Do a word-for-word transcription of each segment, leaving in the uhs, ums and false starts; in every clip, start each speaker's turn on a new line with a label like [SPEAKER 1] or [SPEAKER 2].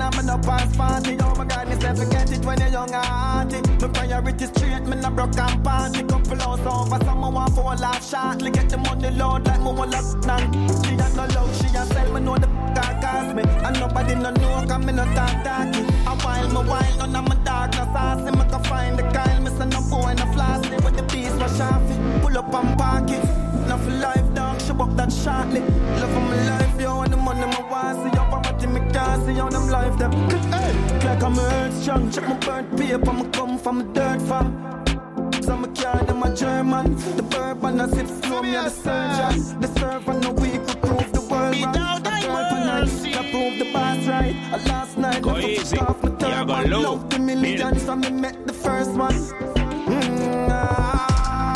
[SPEAKER 1] I'm in a past party. Oh my God, me say forget it when you're young and hearty. My priority straight, me not broke and party. Couple hours over, someone want for a laugh shortly. Get the money load like me want lock down. She ain't no love, she ain't sell me, know the that cost me. And nobody no know, cause me no talk talky. A while, me while, none of my dark, no saucy. Me can find the Kyle, me say no boy, no flossy. With the beast, was sharpy. Pull up and park it. Now for life, dog, she buck that shortly. Love of my life, yo, and the money my want. See your poverty, me can't see how them life them. Hey, like I'm earth strong. Check my burnt paper, me come from a dirt farm. So me carry them a German. The bourbon, I sip slow, me and the surgeon. The servant, no week, we prove the world wrong. A girl for night, I prove the boss right. A last night,
[SPEAKER 2] go
[SPEAKER 1] never
[SPEAKER 2] easy.
[SPEAKER 1] Off my third one. Love the millions, so me met the first one. Mm, ah.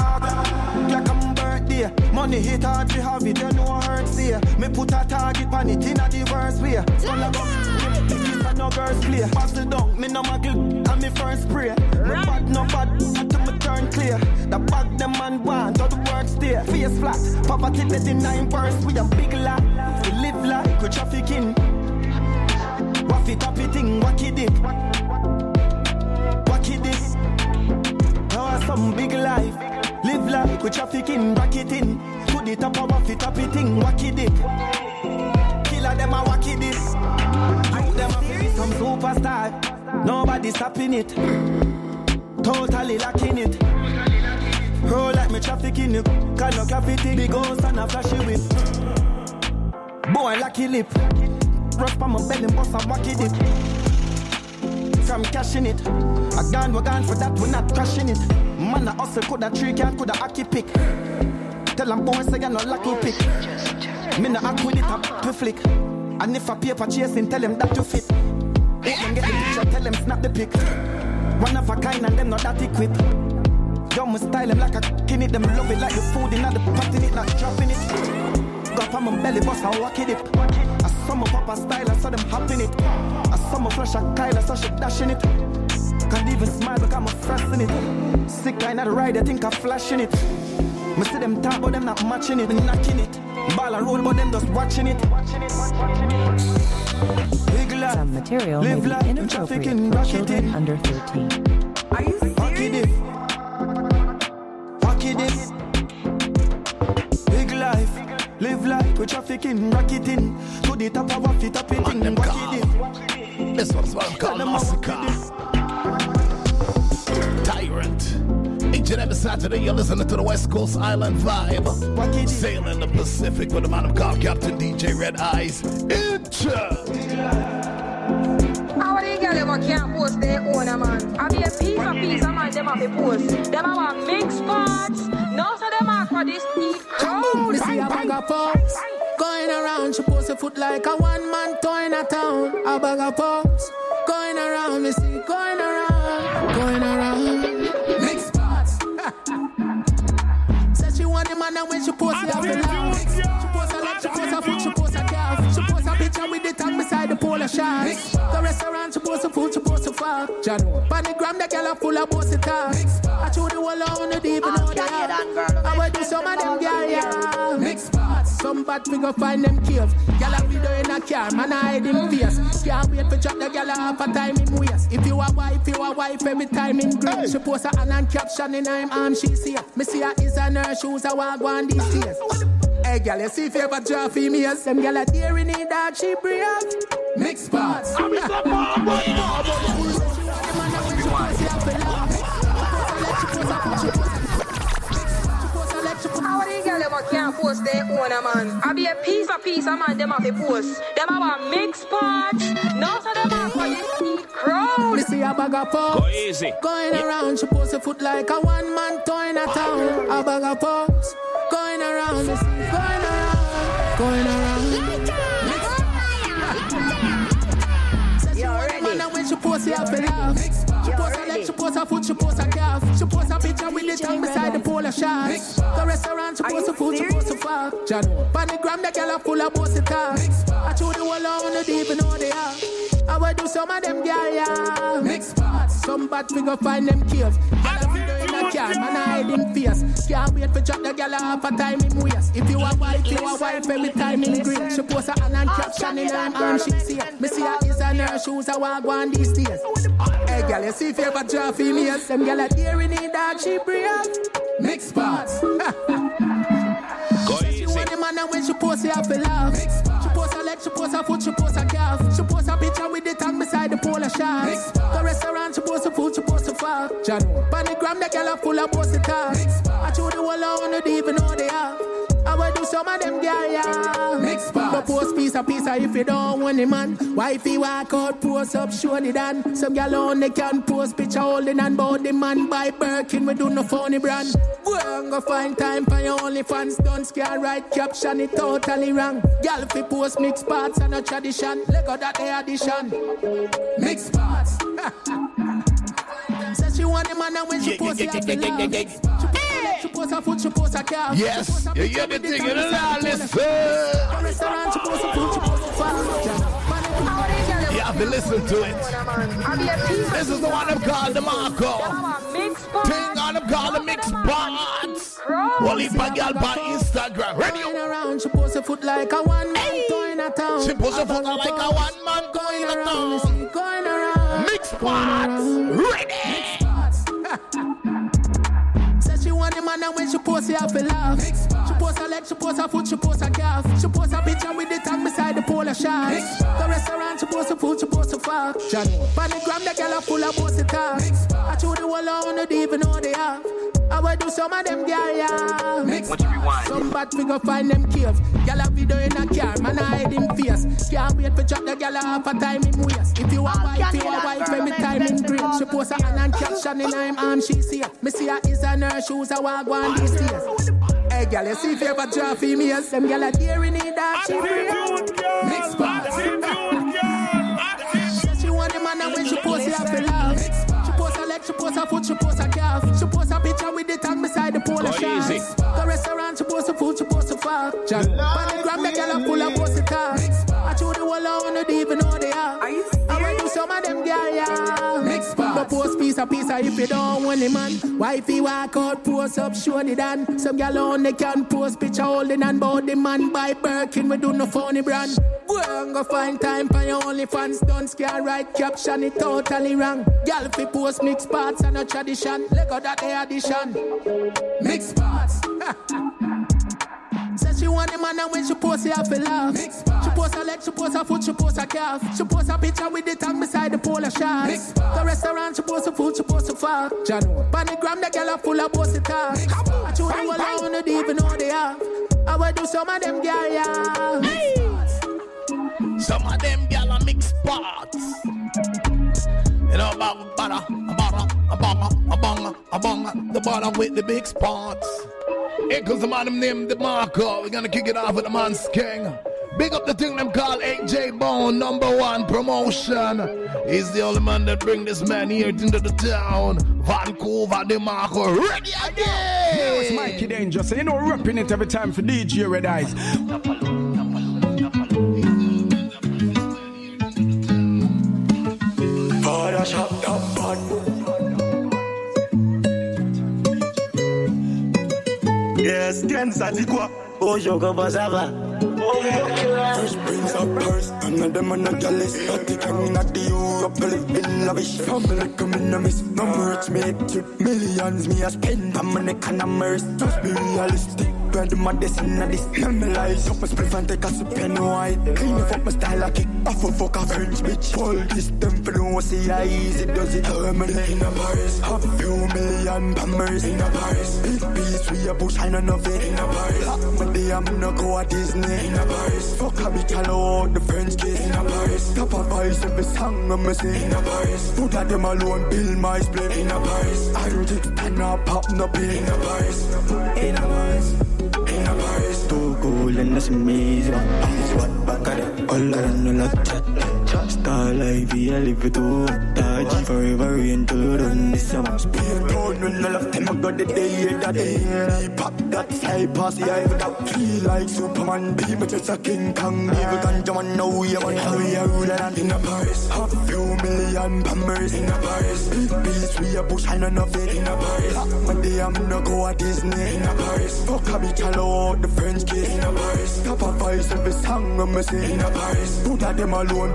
[SPEAKER 1] Money hit hard, we have it, you know I hurt here. Me put a target on it in a diverse way. So I go, this a no girls play. Pass it down, me no muggle, and me first spray. Me bad no bad, until me turn clear. The bag them man want, all the work stay. Face flat, poverty let the nine burst. We a big lot, we live like we trafficking. Waffy tappy thing, wacky dip. Wacky dip. Now I some big life. Live like we trafficking, racketing. To the top of a tappy thing, wacky dip. Killer them a wacky dip. You them a feel some superstar. Nobody stopping it. Totally lacking it. Roll like me trafficking you. Kind of graffiti. Big house and a flashy whip. Boy lucky lip. Rough on my belly, bust a wacky dip. From cashing it. A gun, we're gone for that, we're not crashing it. Man, a hustle, coulda tree can, coulda hockey pick. Tell them boys say you're not lucky pick. Me no act with it, a to flick. And if a paper chasing, tell them that you fit. If them get the picture, tell them snap the pic. One of a kind and them not that equipped. Yo, me style them like a kin it, them love it like the food in the pot in it, not dropping it. Go up on my belly, bust and walk it up. I saw my papa style, I saw them hopping it. I saw my flush a Kyle, I saw she dashing it. Can't even smile because I'm frosting it. Sick kind of the ride, I think I'm flashing it. Me see them talk but them not matching it, knocking it. Ball and roll but them just watching it. Big life,
[SPEAKER 3] some material
[SPEAKER 1] live
[SPEAKER 3] may
[SPEAKER 1] life,
[SPEAKER 3] be inappropriate for children under thirteen.
[SPEAKER 4] Are you serious?
[SPEAKER 1] Wacky dip. Wacky dip. Big life, live life, we trafficking, racketing. To the top of a fit up it, wacky dip.
[SPEAKER 5] This one's what I'm calling Massacre. Tyrant. Each and every Saturday, you're listening to the West Coast Island Vibe. Sailing the Pacific with a man of God, Captain D J Red Eyes. Incha.
[SPEAKER 4] How are you girls can't post their own, man? I be a piece of piece of man, them have a post. Them have a mixed parts. No, so them are for this deep crowd.
[SPEAKER 6] Me see a bag of pops going around. She post a foot like a one-man toy in a town. A bag of pops going around. Me see going around, going around. Mixed parts. Said she want the man and when she post it, I feel loud. She post a leg, she post a foot, she post a calf. She post a picture with the tag beside the polar shots. The restaurant, she post a food, she post a fuck. Jano. But the gram, the girl are full of bossy talk. I chew the whole on the deep and all that. I will do some of them, girl, yeah. Mixed parts. Some bad we go find them caves. Girl a video in a car, man I hide him face. Can't wait for drop the girl half a time in waist. If you a wife, you a wife every time in green. Hey. She post a hand and caption in her arm, she see her. Me see her is on her shoes, I walk on these days. Hey girl, you see if you ever draw females. Them girl a daring in that she brave. Mixed parts. I'm in the bar, boy.
[SPEAKER 4] How are you girls can't post their own, man? I be a piece of piece of man, them have a post. Them have a mixed parts. No, so them have for this deep crowd.
[SPEAKER 6] Me see a bag of pops.
[SPEAKER 2] Go easy.
[SPEAKER 6] Going around, she post a foot like a one-man toy in a town. A bag of pops. Going around, me see going around, going around.
[SPEAKER 4] You ready?
[SPEAKER 6] And when she post it, I feel laugh. She post her leg, she post her foot, she post her calf. She post her picture with the tongue beside the polar shots. The restaurant, she post her food, she post her fuck. Jano. But the gram, the girl are full of bossy talk. I chew the whole on the deep and all they are. I will do some of them, girl, yeah. Mixed parts. Some bad we go find them caves. Girl a video in a car, man I hide him face. Can't wait for drop the girl half a time in waist. If you a wife, you a wife every time in green. She post her hand and caption in her arm, she see her. Me see her is on in her shoes, I walk one these days. Hey, girl, you see if you ever draw females, them girl are there in the dark, she brave. Mixed parts. She want the man and when she post, you have to laugh. She post her leg, she post her foot, she post her calf. She post her picture with the tongue beside the polar sharks. The restaurant, she post her food, she post her fuck. Jano, panigram, the girl are full of post the talk. I chew the whole out, don't even know they are. I will do some of them girl, yeah. Mixed parts. But post piece of piece if you don't want the man. Wifey walk out, post up, show the dan. Some girl only can post picture holding and bout the man. Buy Birkin, we do no phony brand. Go and go find time for your only fans. Don't scare right caption, it totally wrong. Girl if you post mixed parts and a tradition. Let go that the addition. Mixed parts. Says she want the man and when she post it, she love. She post her foot, she post her calf.
[SPEAKER 5] Yes, you hear the thing, you know, listen.
[SPEAKER 6] Restaurant, she post her foot, she post her fuck.
[SPEAKER 5] You have to listen to it. This is the one I'm called the Marco. Thing on them called the mixed parts. Wally Pagal by Instagram. Ready?
[SPEAKER 6] Around, she post her foot like a one man going a town.
[SPEAKER 5] She post her foot like a one man going a town.
[SPEAKER 6] Going around.
[SPEAKER 5] Mixed parts. Ready?
[SPEAKER 6] She want the man and when she post, you have to laugh. She post her leg, she post her foot, she post her calf. She post her picture with the tongue beside the polar sharks. The restaurant, she post her food, she post her fuck. Panigram, the girl are full of post the talk. I chew the whole out, don't even know they are. I will do some of them girl, yeah.
[SPEAKER 2] What you rewind?
[SPEAKER 6] Some bad we go find them caves. Girl a video in a car, man I hide him face. Can't wait for drop the girl half a time in waist. If you a wife, you a wife, when me time in great. She post her hand and caption in her arm, she see her. Me see her is on her shoes, I walk one these days. Hey girl, you see if you ever draw females, them girl are there in the dark, she free. Mixed parts. She want the man and when she post, you have to laugh. She post her leg, she post her foot, she post her calf. She post her picture with the tongue beside the polar sharks. The restaurant, she post her food, she post her fuck. Panigram, the girl are full of post the talk. I chew the whole out, don't even know they are. I will do some of them girl, yeah. Mixed parts. But post piece of piece if you don't want the man. Wifey walk out, post up, show the dan. Some girl only can post picture holding and bout the man. Buy Birkin, we do no phony brand. Go and go find time for your only fans. Don't scare right caption, it totally wrong. Girl if you post mixed parts and a tradition. Let go that the addition. Mixed parts. Says she want the man and when she post, you have to laugh. She post her leg, she post her foot, she post her calf. She post her picture with the tongue beside the polar sharks. The restaurant, she post her food, she post her fuck. Jano, panigram, the girl are full of post the talk. I chew the whole out, don't even know they are. I will do some of them girl, yeah.
[SPEAKER 5] Some of them girl are mixed parts. You know, baba, bada, bada, a banga, a banga, a banga, the bada with the big spots. Here comes the man them named the Marco. We're gonna kick it off with the man's king. Big up the thing them call A J Bone, number one promotion. He's the only man that bring this man here into the town. Vancouver, the Marco, ready again.
[SPEAKER 7] Yo, it's Mikey Dangerous, and you know we're rapping it every time for D J Red Eyes.
[SPEAKER 8] Father shot that bad. Yes, Kenza Tikwa. Oh, Jogo Bazava. First brings up purse, another man a jealous. Not the king, not the Europe, in lavish. Family come in a miss. No merch made with millions. Me a spend, I'm an economist. Just be realistic. Brand my destiny, this. Memorize up my spliff and take a sip and white. Clean up my style, I kick off a fuck a French bitch. Pull this them for no see how easy does it. Permanent in a Paris. Half a few million bombers in a Paris. Big beats, we a push, I know nothing in a Paris. But they am no go at Disney in a Paris. Fuck a bit all out the French kiss in a Paris. Top of voice every song I'm sing in a Paris. Put at them alone, build my split in a Paris. I don't take stand up, pop no pin in a Paris. In a Paris. In a Paris. Too cool and that's amazing. Please what back at it. All I don't know like chat. Chat star life, yeah, live it too. G forever into run this summer. Speed down, none of them I got the day that day. Pop that fly past the eye without feel like Superman. Be me just a King Kong. Evil ganja man, now we are how we are ruler in a Paris. Half a few million bombers in a Paris. Big beats, we a push and none of it in a Paris. One day I'm gonna go at Disney in a Paris. Fuck a bitch, hello, the French kiss in a Paris. Top of voice every song I'm sing in a Paris. Put at them alone, build my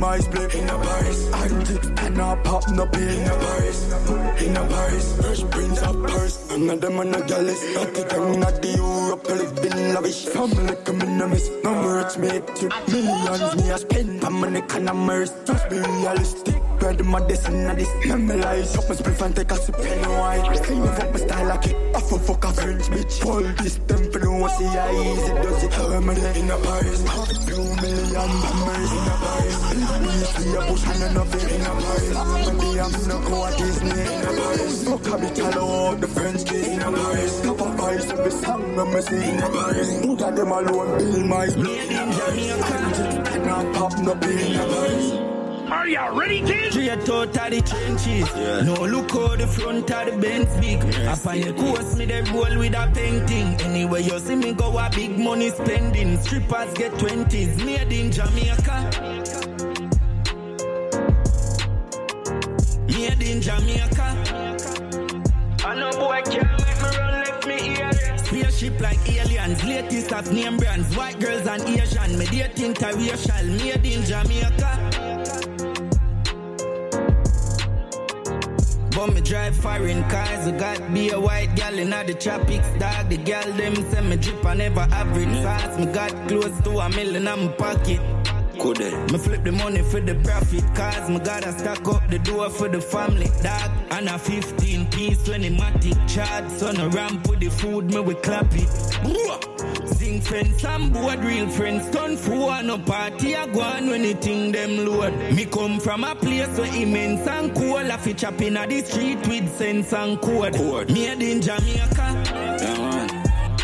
[SPEAKER 8] my split. In a Paris, antics and I pop no pill. In a Paris, in a Paris, Fresh Prince of Paris. None of them are not jealous. I think I'm not the Europe, living lavish. Family come in a miss. Number it's made to millions. Me I spend my money can I merge. Just be realistic. Brother my destiny this. Memorize up my spliff and take a sip in white. Clean up my style like it. I for fuck a French bitch. Pull this temple, don't see how easy does it. I'm in a Paris. Two million members in a Paris. We see a bush and enough in a Paris. Maybe I'm not going to Disney in a Paris. Fuck a bitch all out the French kiss in a Paris. Top of Paris every song I'm sing in a Paris. Two of them alone build my made in Jamaica. And I pop no pill in a Paris.
[SPEAKER 2] Are you ready, kids?
[SPEAKER 1] Straight out of the trenches. Yeah. No look out the front of the Benz big. Yes. Up on the coast, me they roll with a painting. Anyway, you see me go a big money spending. Strippers get twenties, made in Jamaica. Made in Jamaica. I know boy can't make me run left me here. Spaceship like aliens, latest of name brands. White girls and Asian, me dating interracial. Made in Jamaica. But me drive foreign cars, I got be a white gal in the tropics, dog. The gal them say me drip and never average sauce. Me got close to a million in my pocket. Could me flip the money for the profit, cause me gotta stack up the door for the family, dog. And a fifteen piece when the matic charge, on a ramp with the food, me we clap it. Sing friends and board, real friends, turn for no party, I go on when the thing them load. Me come from a place where immense and cool, I fi chop in the street with sense and code. code. Made in Jamaica. Yeah, man.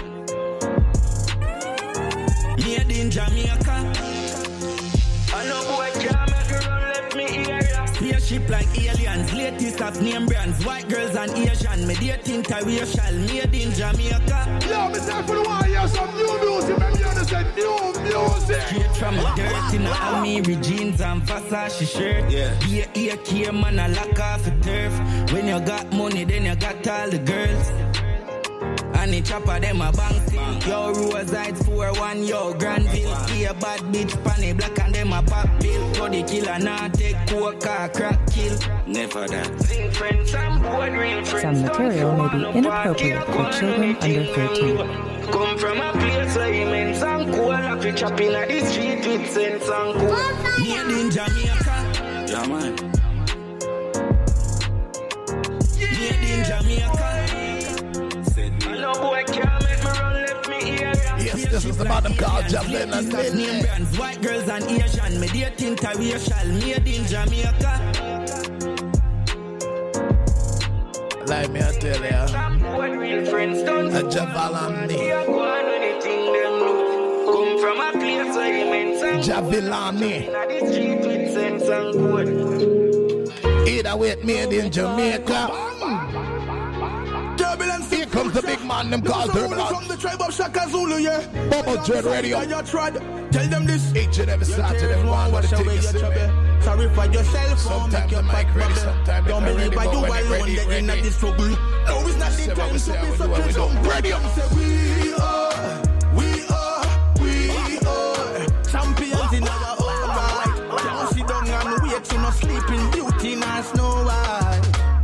[SPEAKER 1] Made in Jamaica. I know boy can't make a run left me here. Spaceship like aliens, latest of name brands. White girls and Asian, me dating interracial. Made in Jamaica.
[SPEAKER 2] Yo, me say for the one hear some new music. Maybe you understand new music.
[SPEAKER 1] Straight from the dirt in the Almiri jeans and Versace shirt. Yeah. Be a A K man a lock off the turf. When you got money, then you got all the girls. And the chopper them a bang thing. Yo, Rosides four one, yo, Granville. See a bad bitch, panny black and them a pop bill. Go the killer, now take coke, car, crack, kill. Never that. Sing friends, some board, real friends.
[SPEAKER 3] Some material may be inappropriate for children under thirteen.
[SPEAKER 1] Come from a place where immense and cool. I fi chop in the street with sense and cool. Made in Jamaica. Yeah, man. Made in Jamaica. No boy can't make me run left me here.
[SPEAKER 5] Yes, this is the bottom called Javelin and
[SPEAKER 1] name brands, white girls and Asian. Me dating interracial, made in Jamaica.
[SPEAKER 5] Like me, I tell ya.
[SPEAKER 1] Some boy real friends don't
[SPEAKER 5] a Javelin.
[SPEAKER 1] Go on anything them do. Come from a place where immense and
[SPEAKER 5] Javelin.
[SPEAKER 1] Inna the street with sense and good.
[SPEAKER 5] Either way, made in Jamaica. Here comes the big man, them called Turbulence.
[SPEAKER 2] From the tribe of Shaka Zulu, yeah.
[SPEAKER 5] Bubble Dread Radio.
[SPEAKER 2] Tell them this.
[SPEAKER 5] Each and every Saturday, one what the thing is to me.
[SPEAKER 2] Sorry for yourself, sometimes the mic ready, sometimes don't believe by you alone, they're in the struggle. No, it's not the time to be such a jump.
[SPEAKER 5] Ready up.
[SPEAKER 2] We are, we are, we are champions in our own right. Can't sit down and wait to no sleeping beauty, nor Snow White.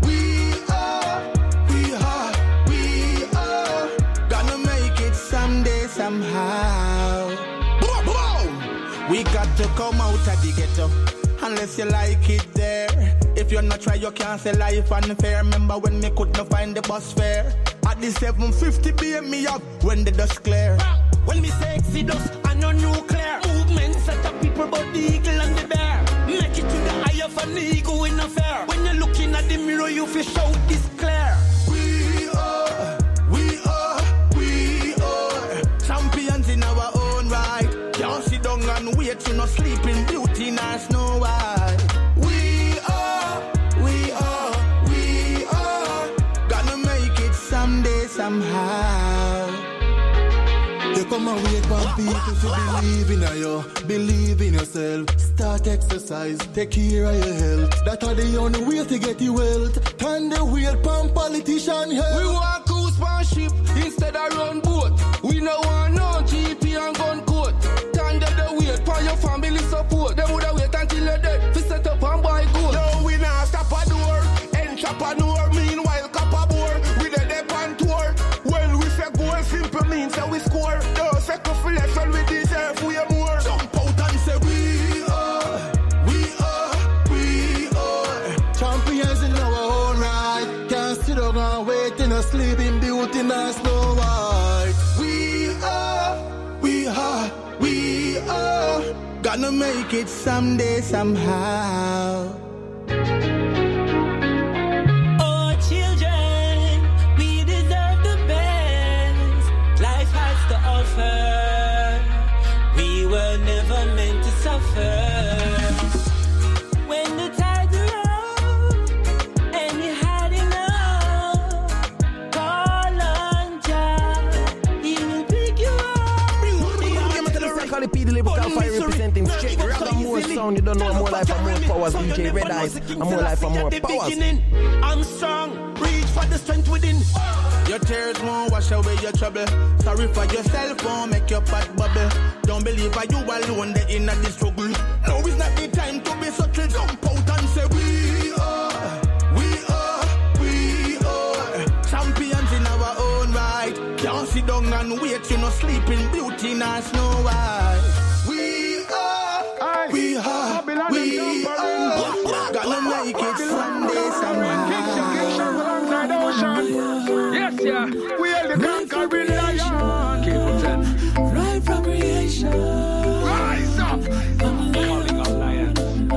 [SPEAKER 2] Somehow boom, boom. We got to come out of the ghetto unless you like it there. If you're not try, you can't say life unfair. Remember when me could not find the bus fare at the seven fifty beam me up when the dust clear. When me say Exodus and no nuclear movement set up people but the eagle and the bear. Make it to the eye of an eagle in a fair. When you're looking at the mirror you feel shout this clear. We are, we are, we are champions in our own right. Can't sit down and wait to no sleeping beauty nor Snow White. We are, we are, we are gonna make it someday somehow.
[SPEAKER 8] You come and wait for people to believe in you, believe in yourself. Start exercise, take care of your health. That are the only way to get your wealth. Turn the wheel pan politician help.
[SPEAKER 2] We want cruise pan ship instead of run boat. We no want no G P and gun coat. Turn the wheel pan your family support. They woulda wait until you're dead sleeping beauty, now Snow White. We are, we are, we are gonna make it someday, somehow.
[SPEAKER 9] Oh, children, we deserve the best life has to offer. We were never meant to suffer. When the tides are out and you had enough, call on Jah, He will pick you up.
[SPEAKER 10] Give me to the record, P the lyrical fire representing straight. Rather more sound, you don't know more life and more powers. D J Red Eyes, and more life and more powers.
[SPEAKER 9] I'm strong, reach for the strength within.
[SPEAKER 2] Your tears won't wash away your trouble. Sorry for yourself, won't make your pot bubble. Don't believe are you alone, they in the struggle. No, it's not the time to be such a jump out and say we are, we are, we are champions in our own right. Can't sit down and wait, you know, sleeping beauty, now Snow White. We are, we are, we are gonna make it someday, somehow.
[SPEAKER 7] Yes, yeah. We are the conquering lion.
[SPEAKER 9] Right from creation.
[SPEAKER 7] Rise up. Falling on lion.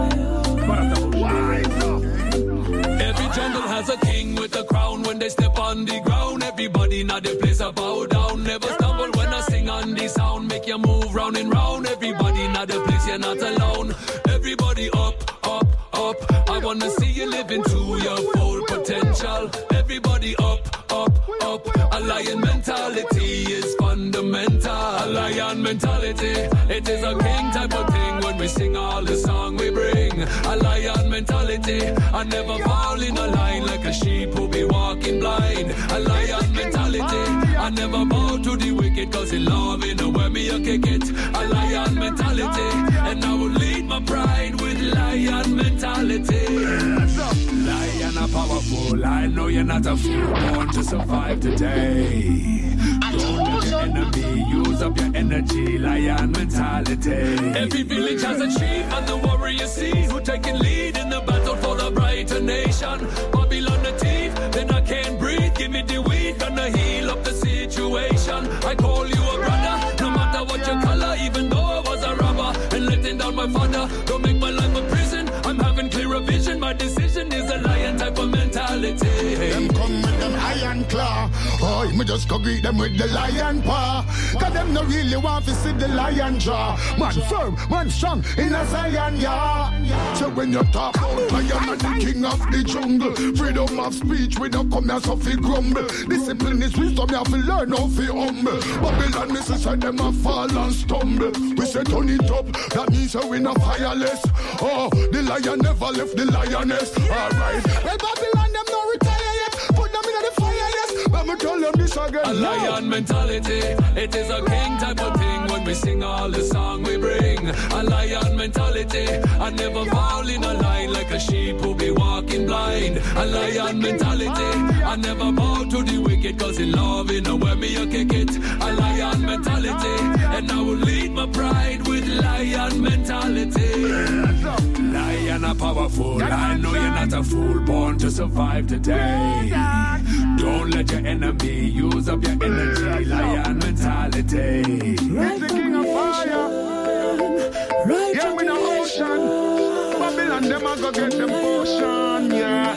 [SPEAKER 7] Rise up.
[SPEAKER 11] Every jungle has a king with a crown. When they step on the ground, everybody now they place a bow down. Never stumble when I sing on the sound. Make you move round and round. Everybody now the place, you're not alone. Everybody up, up, up. I wanna see you living to your full potential. Everybody up, up, up. A lion mentality is fundamental. A lion mentality, it is a king type of thing. When we sing all the song we bring. A lion mentality, I never fall in a line like a sheep who be walking blind. A lion mentality, I never bow to the wicked, cause in love in the way me you kick it. A lion mentality, and I will lead my pride with lion mentality. Lion are powerful, I know you're not a fool, born to survive today. Don't let your enemy use up your energy, lion mentality. Every village has a chief and the warrior see who taking lead in the battle for the brighter nation. Babylon the thief, then I can't breathe, give me the weed, gonna heal up the situation. I call you a brother, no matter what your color, even though I was a robber and letting down my father. Don't make my life a prison, I'm having clearer vision, my decision is a lion type of mentality.
[SPEAKER 2] Them come with them iron claw. Oh, me just go greet them with the lion paw. Cause them no really want to see the lion jaw. Man firm, man strong in a Zion, yeah. So when you talk about lion and the king of the jungle, freedom of speech, we don't come here so fi grumble. Discipline is wisdom, you have to learn how fi humble. Babylon, this is how them a fall and stumble. We say turn it up, that means that we not fireless. Oh, the lion never left the lioness. Alright, well Babylon, them no retire yet. Put them in the fire, yes. Let me tell them this again.
[SPEAKER 11] A lion mentality, it is a king type of thing. When we sing all the song we bring. A lion mentality, I never fall in a line like a sheep who be walking blind. A lion mentality, I never bow to the wicked, cause in love in a way me you kick it. A lion mentality, and I will lead my pride with lion mentality. Lion are powerful, I know you're not a fool, born to survive today. Don't let your enemy use up your energy, lion mentality.
[SPEAKER 7] Right the king of fire. Right yeah, in the ocean. Babylon, them a go get them potion, yeah.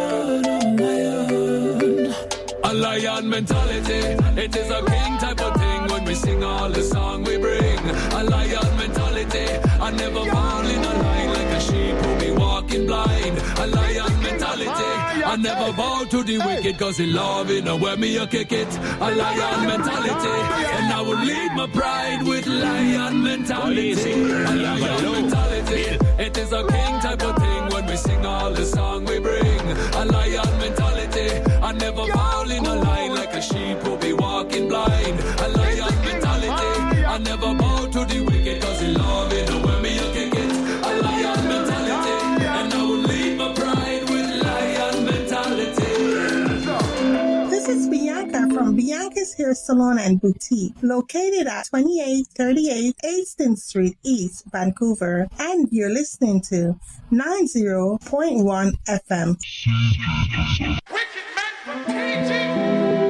[SPEAKER 11] A lion mentality, it is a king type of thing. When we sing all the song we bring. A lion mentality, I never fall in a line like a sheep who be walking blind. A lion mentality, I never bow to the wicked, cause in love in a way me you kick it. A lion mentality, and I will lead my pride with lion mentality. A lion mentality, it is a king type of thing. When we sing all the song we bring. A lion mentality, I never fall in a line like a sheep who be walking blind. A lion mentality, I never bow to the wicked, cause in love in a way me you kick it. A lion mentality, and I will lead my pride with lion mentality.
[SPEAKER 12] This is Bianca from Bianca's Hair Salon and Boutique, located at twenty-eight thirty-eight Easton Street East, Vancouver, and you're listening to ninety point one F M.
[SPEAKER 13] Wicked man from K G.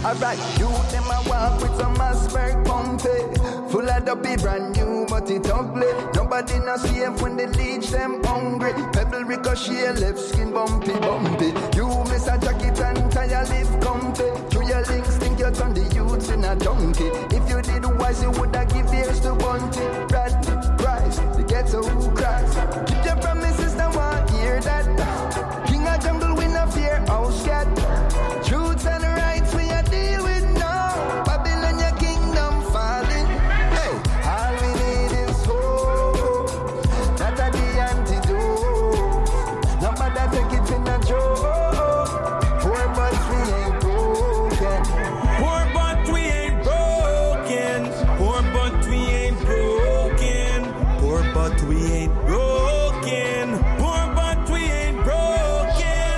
[SPEAKER 8] Alright, you them a walk with some Asperg pumpy. Full of dopey, brand new, but it ugly. Nobody not safe when they leech them hungry. Pebble ricochet, left skin bumpy, bumpy. You miss a jacket and tire live comfy. Through your links, think you turn the youths in a donkey. If you did wise, you woulda give ears to Bunty. Brad, Christ, the ghetto who cries. Keep your promises, no one hear that. King of jungle, we no fear, house cat. Truths and rights, we a deal with now. Babylon, your kingdom falling. Hey, all we need is hope. That's a the antidote. Nobody take it in a joke. Poor but we ain't broken.
[SPEAKER 13] Poor but we ain't broken. Poor but we ain't broken. Poor but we ain't broken. Poor but we ain't broken.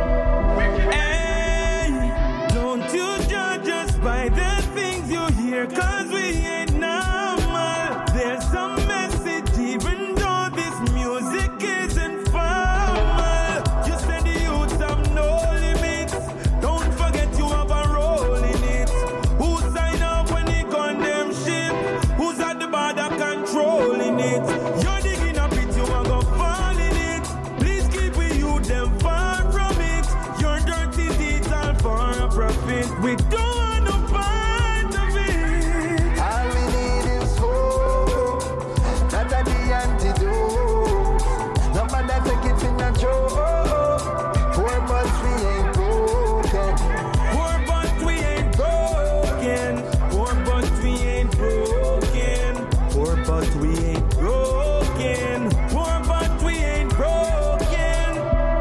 [SPEAKER 13] Hey, don't you judge us by the things you hear, cause we ain't normal. There's some message even though this music isn't formal. You said the youths have no limits. Don't forget you have a role in it. Who sign up when they condemn ship? Who's at the border controlling it? You're digging a pit, you are gonna fall in it. Please keep with you, them far from it. Your dirty deeds are for a profit. We don't want no part of it.
[SPEAKER 8] All we need is hope. That's a the antidote. Nobody take it in a joke. Poor but we ain't broken.
[SPEAKER 13] Poor but we ain't broken. Poor but we ain't broken. Poor but we ain't broken. Poor but we ain't broken.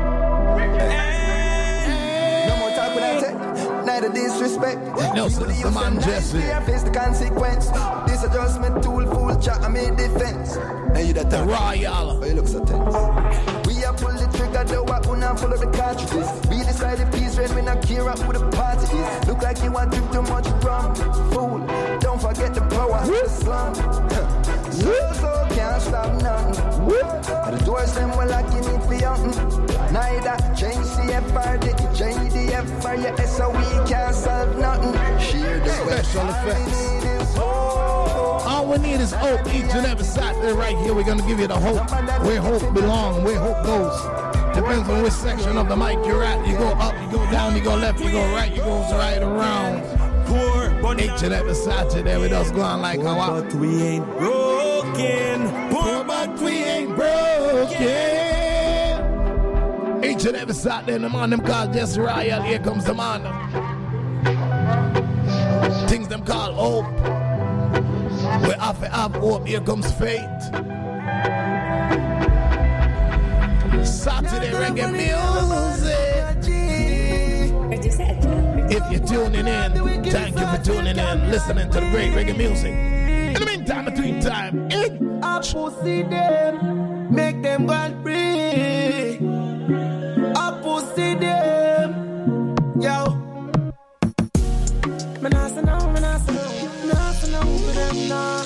[SPEAKER 8] No more talk without it. Neither disrespect.
[SPEAKER 5] Nelson, the man Jesse.
[SPEAKER 8] Face the consequence. This adjustment tool, full chat, I made defense. Now you that talk.
[SPEAKER 5] Royal.
[SPEAKER 8] Oh, you look so tense. We are pull the trigger, though I wanna follow the cartridges. We decide the piece red when I care up who the party is. Look like you want to drink too much rum. Fool, don't forget the power of the slum. So, so can't stop nothing. The doors them well like you need for hunting. Neither change C F R, the J D F R, your S O E can't solve nothing. Sheer the
[SPEAKER 5] Special effects. All we need is hope each and every Saturday right here. We're going to give you the hope. Where hope belongs, where hope goes. Depends on which section of the mic you're at. You go up, you go down, you go left, you go right, you go right around.
[SPEAKER 13] Poor but
[SPEAKER 5] each and every Saturday we just go on like
[SPEAKER 13] poor
[SPEAKER 5] how
[SPEAKER 13] but we ain't broken. Poor but we ain't broken.
[SPEAKER 5] Each and every Saturday in the morning, them call Jesse Royal. Here comes the man. Things them call hope. We have to have hope. Here comes faith. Saturday reggae music. If you're tuning in, thank you for tuning in, listening to the great reggae music. In the meantime, between time, it
[SPEAKER 14] I pussy them, make them go free. I pussy them, yo. Me nah say no, me nah say no, me nah say no for them nah.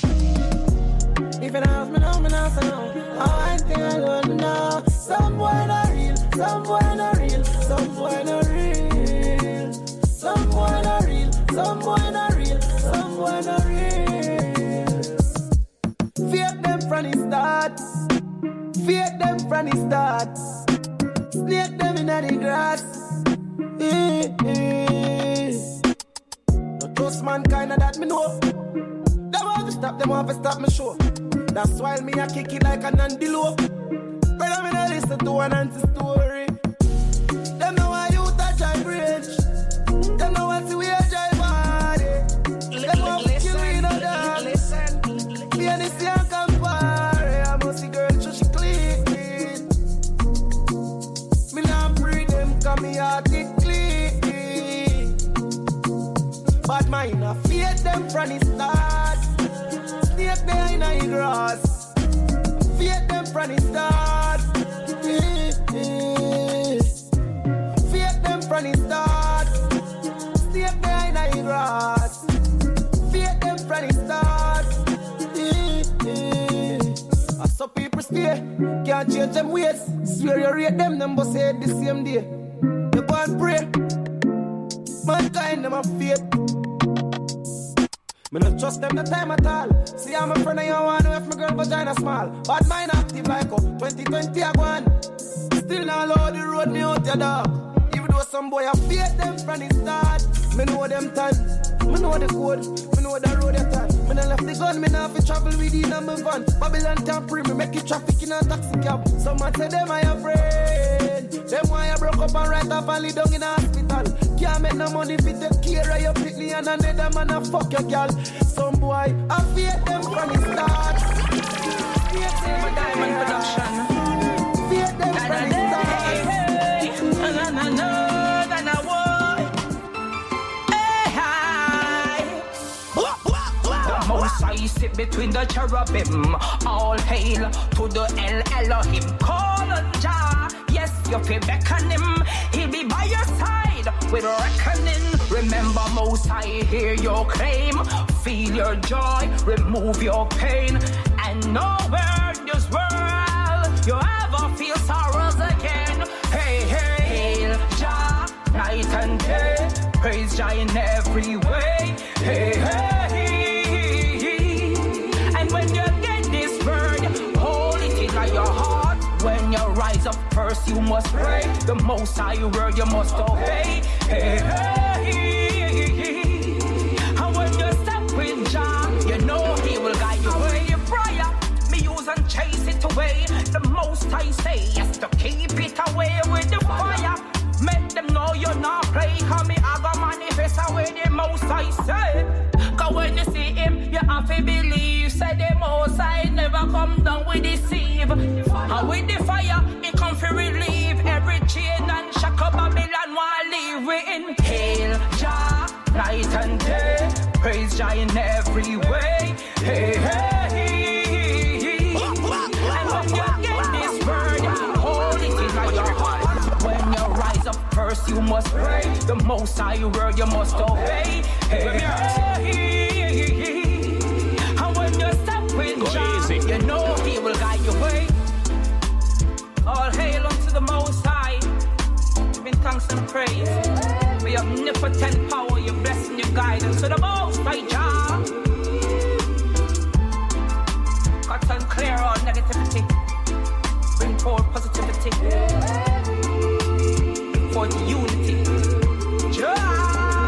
[SPEAKER 14] If it has me no, me nah say no. I think I don't know. Some boy not real, some boy not real, some boy not real. Some boy not real, some boy not real, some boy not real. Fake them from the start, fake them from the start. Snake them in the grass. No trust mankind that me know. Them want to stop, them want to stop me show. That's why me a kick it like an antelope. But I'm in a listen to an anti-story. Them know why you touch I bridge. Them know what we are jive body. Them want to kill me in a dog. Me and this young compare. I must see girl so she clean. Me not breathe them cause me heart it clean. But mine a fear them from the start. Snake there in the grass. Fear them from the start. Fear them from the start. Snake there in the grass. Fear them from the start. I saw people stay. Can't change them ways. Swear you rate them, them but say it the same day. You go and pray. Mankind, them a fate. Me not trust them the time at all. See, I'm a friend of you want to if my girl vagina small. Bad mind active like oh, twenty twenty I go on. Still not load the road me out your dog. Even though some boy I fear them from the start. Me know them time, me know the code, me know the road you turn. Me not left the gun, me not fi travel with it and move on. Babylon tampering, me make it traffic in a taxi cab. Someone say them I afraid. Them why I broke up and right up and lay down in a hospital. Can't make no money fi take care of your pickly and another man a fuck your girl. Some boy I fear them from the start. Fear them Diamond Production. Fear them from the start. Na na na.
[SPEAKER 15] I sit between the cherubim. All hail to the El Elohim. Call on Jah. Yes, you feel beckon him. He'll be by your side with reckoning. Remember, Most I hear your claim. Feel your joy, remove your pain. And nowhere in this world you ever feel sorrows again. Hey, hey, hail Jah, night and day. Praise Jah in every way. Hey, hey. When you get this word, hold it in your heart. When you rise up first, you must pray. The Most High word you must obey. Hey, hey, hey. And when you step with Jah, you know He will guide you away. Your prayer, me use and chase it away. The Most High say yes to keep it away with the fire. Make them know you're not play. Cause me I go manifest away the Most High say. Cause when you see Him, you have to believe. Say the Most High never come down with deceive. And with the fire, He come for relieve every chain and shackle Babylon while live in. Hail Jah, night and day. Praise Jah in every way. Hey, hey, hey. And when you get this word, hold it in your heart. When you rise up first, you must pray. The Most High word you must obey. Hey, hey. And when you step with Jah, you know He will guide your way. All hail unto the Most High. Giving thanks and praise for your omnipotent power, your blessing, your guidance. To the Most High Jah, cut and clear all negativity. Bring forth positivity. For the unity. Jah,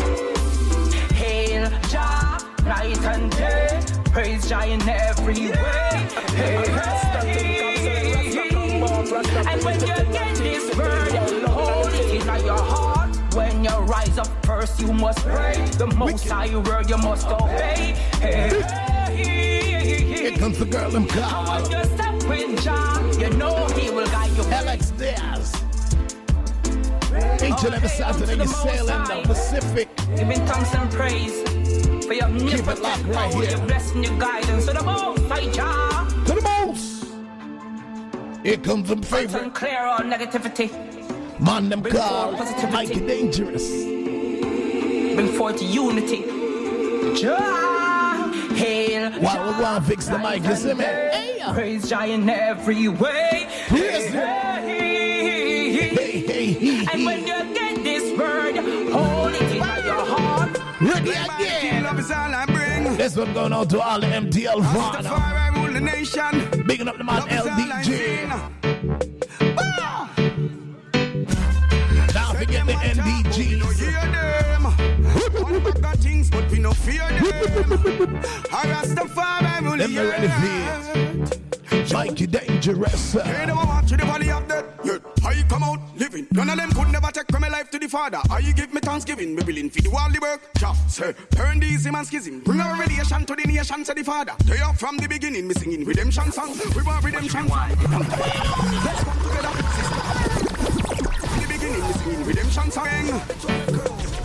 [SPEAKER 15] hail Jah, night and day. Praise Jah in every way. Hey, hey. And when you get this word, hold it in your heart. When you rise up first, you must pray. The Most High word you must obey. Hey, hey.
[SPEAKER 5] Here comes the girl in car.
[SPEAKER 15] When you step with Jah, you know He will guide you.
[SPEAKER 5] Alex Diaz. Each and every Saturday you sail in the Pacific.
[SPEAKER 15] Giving thanks and praise for your omnipotent
[SPEAKER 5] right
[SPEAKER 15] power,
[SPEAKER 5] here.
[SPEAKER 15] your blessing, your guidance. To the Most High Jah.
[SPEAKER 5] To the most. Here comes some favorite.
[SPEAKER 15] And clear all negativity.
[SPEAKER 5] Man, them
[SPEAKER 15] Bring
[SPEAKER 5] call
[SPEAKER 15] forth positivity.
[SPEAKER 5] Mikey Dangerous.
[SPEAKER 15] Bring forth unity. Jah, hail.
[SPEAKER 5] While we're going to fix the mic, you see me?
[SPEAKER 15] Hey, praise Jah in every way.
[SPEAKER 5] Praise
[SPEAKER 15] Hey, hey,
[SPEAKER 5] hey, hey.
[SPEAKER 15] And when you get this word, hold it in your heart.
[SPEAKER 5] Ready again.
[SPEAKER 7] Love is all I bring.
[SPEAKER 5] This one going out to all the M T L fans.
[SPEAKER 7] Rastafari rule the nation.
[SPEAKER 5] Bigging up the man L D J. Now forget the N D Gs.
[SPEAKER 7] We no hear them. One bag of things, but we no fear them. Rastafari rule the
[SPEAKER 5] nation. Mikey Dangerous.
[SPEAKER 7] Hey, them a watch the valley of death. Yeah, I come out living. None of them could never take from my life to the Father. I give me thanksgiving. Me willing for the worldly work. Jah say, turn the easy man schism. Bring our relation to the nation, say the Father. They are from the beginning. Me singing redemption song. We want redemption song. Let's come together. From the beginning, me singing redemption song.